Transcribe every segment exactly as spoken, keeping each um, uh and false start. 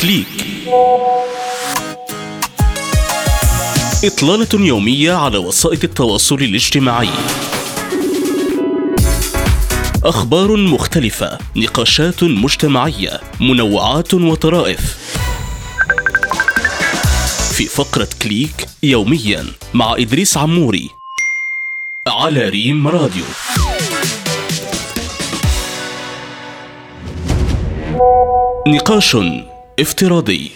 كليك. إطلالة يومية على وسائل التواصل الاجتماعي. أخبار مختلفة، نقاشات مجتمعية، منوعات وطرائف. في فقرة كليك يوميا مع إدريس عموري على ريم راديو. نقاش افتراضي.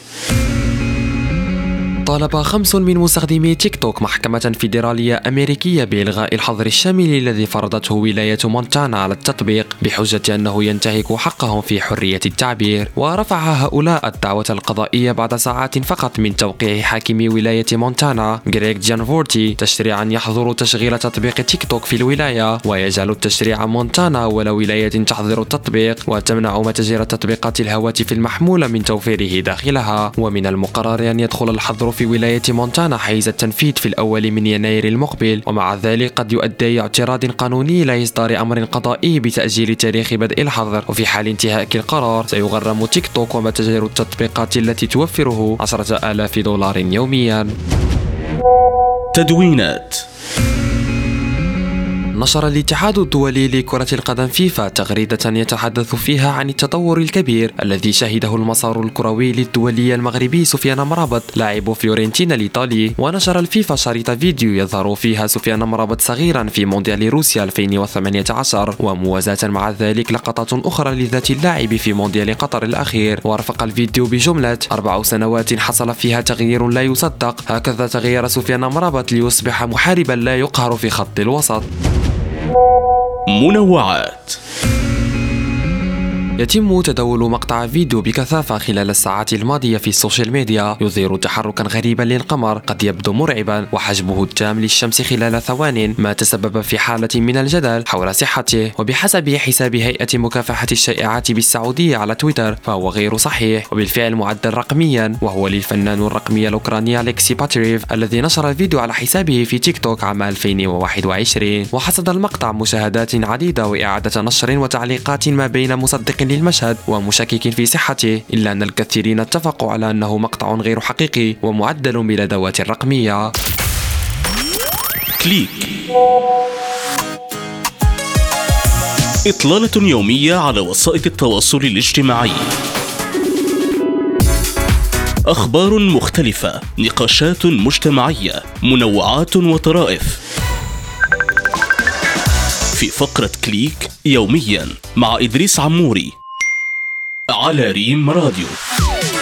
طالب خمس من مستخدمي تيك توك محكمة فيدرالية أمريكية بإلغاء الحظر الشامل الذي فرضته ولاية مونتانا على التطبيق بحجة أنه ينتهك حقهم في حرية التعبير. ورفع هؤلاء الدعوة القضائية بعد ساعات فقط من توقيع حاكم ولاية مونتانا غريغ جانفورتي تشريعا يحظر تشغيل تطبيق تيك توك في الولاية، ويجعل التشريع مونتانا أول ولاية تحظر التطبيق وتمنع متاجر تطبيقات الهواتف المحمولة من توفيره داخلها. ومن المقرر أن يدخل الحظر في ولاية مونتانا حيز التنفيذ في الأول من يناير المقبل، ومع ذلك قد يؤدي اعتراض قانوني إلى إصدار أمر قضائي بتأجيل تاريخ بدء الحظر. وفي حال انتهاء القرار سيغرم تيك توك ومتاجر التطبيقات التي توفره عشرة آلاف دولار يوميا. تدوينات. نشر الاتحاد الدولي لكرة القدم فيفا تغريدة يتحدث فيها عن التطور الكبير الذي شهده المسار الكروي للدولي المغربي سفيان مرابط لاعب فيورنتينا الإيطالي. ونشر الفيفا شريط فيديو يظهر فيها سفيان مرابط صغيرا في مونديال روسيا ألفين وثمانية عشر، وموازاة مع ذلك لقطات أخرى لذات اللاعب في مونديال قطر الأخير. ورفق الفيديو بجملة أربع سنوات حصل فيها تغيير لا يصدق، هكذا تغير سفيان مرابط ليصبح محاربا لا يقهر في خط الوسط. منوعات. يتم تداول مقطع فيديو بكثافة خلال الساعات الماضية في السوشيال ميديا يظهر تحركا غريبا للقمر قد يبدو مرعبا وحجمه التام للشمس خلال ثوان، ما تسبب في حالة من الجدل حول صحته. وبحسب حساب هيئة مكافحة الشائعات بالسعودية على تويتر فهو غير صحيح وبالفعل معدل رقميا، وهو للفنان الرقمي الأوكراني أليكسي باتريف الذي نشر الفيديو على حسابه في تيك توك عام ألفين وواحد وعشرين. وحصد المقطع مشاهدات عديدة وإعادة نشر وتعليقات ما بين مصدق للمشهد ومشكك في صحته، إلا أن الكثيرين اتفقوا على أنه مقطع غير حقيقي ومعدل بالأدوات الرقمية. كليك. إطلالة يومية على وسائل التواصل الاجتماعي. أخبار مختلفة، نقاشات مجتمعية، منوعات وطرائف. في فقرة كليك يوميا مع إدريس عموري على ريم راديو.